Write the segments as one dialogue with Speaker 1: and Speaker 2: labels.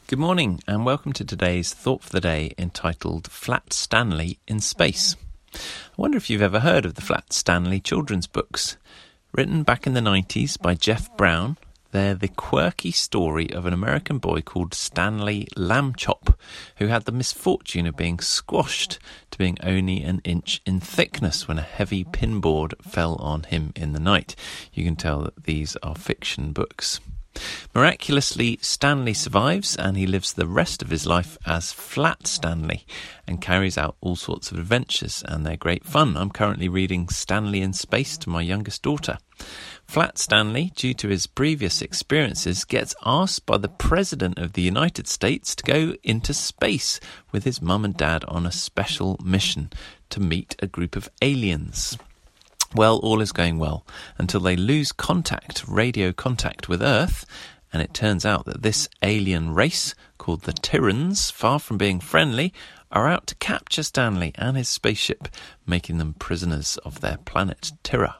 Speaker 1: Good morning and welcome to today's Thought for the Day entitled Flat Stanley in Space. I wonder if you've ever heard of the Flat Stanley children's books. Written back in the 90s by Jeff Brown, they're the quirky story of an American boy called Stanley Lambchop, who had the misfortune of being squashed to being only an inch in thickness when a heavy pinboard fell on him in the night. You can tell that these are fiction books. Miraculously, Stanley survives and he lives the rest of his life as Flat Stanley and carries out all sorts of adventures, and they're great fun. I'm currently reading Stanley in Space to my youngest daughter. Flat Stanley, due to his previous experiences, gets asked by the President of the United States to go into space with his mum and dad on a special mission to meet a group of aliens. Well, all is going well until they lose radio contact with Earth, and it turns out that this alien race, called the Tyrans, far from being friendly, are out to capture Stanley and his spaceship, making them prisoners of their planet Tyra.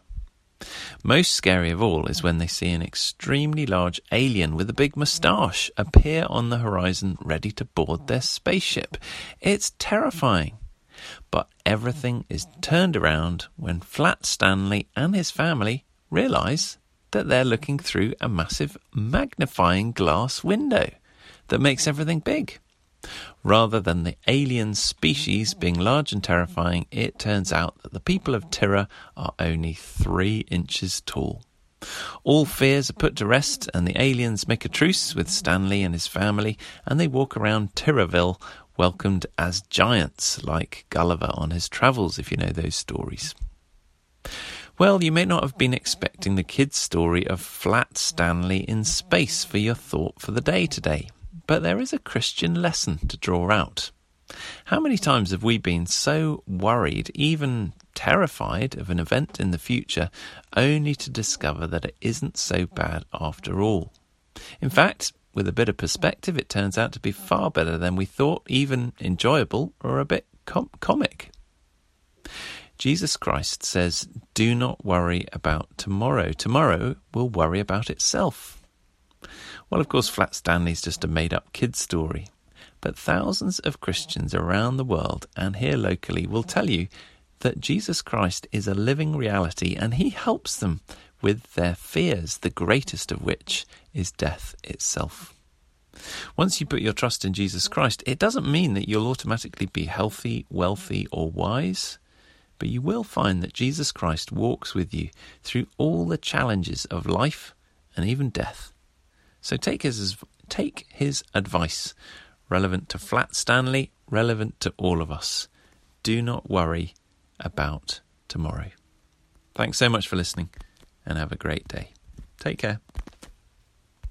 Speaker 1: Most scary of all is when they see an extremely large alien with a big moustache appear on the horizon ready to board their spaceship. It's terrifying. But everything is turned around when Flat Stanley and his family realise that they're looking through a massive magnifying glass window that makes everything big. Rather than the alien species being large and terrifying, it turns out that the people of Tyra are only 3 inches tall. All fears are put to rest, and the aliens make a truce with Stanley and his family, and they walk around Tyraville, welcomed as giants, like Gulliver on his travels, if you know those stories. Well, you may not have been expecting the kids' story of Flat Stanley in Space for your thought for the day today, but there is a Christian lesson to draw out. How many times have we been so worried, even terrified of an event in the future, only to discover that it isn't so bad after all? In fact, with a bit of perspective, it turns out to be far better than we thought, even enjoyable or a bit comic. Jesus Christ says, "Do not worry about tomorrow. Tomorrow will worry about itself." Well, of course, Flat Stanley's just a made-up kid's story, but thousands of Christians around the world and here locally will tell you that Jesus Christ is a living reality and he helps them with their fears, the greatest of which is death itself. Once you put your trust in Jesus Christ, it doesn't mean that you'll automatically be healthy, wealthy, or wise, but you will find that Jesus Christ walks with you through all the challenges of life and even death. So take his advice, relevant to Flat Stanley, relevant to all of us. Do not worry about tomorrow. Thanks so much for listening, and have a great day. Take care.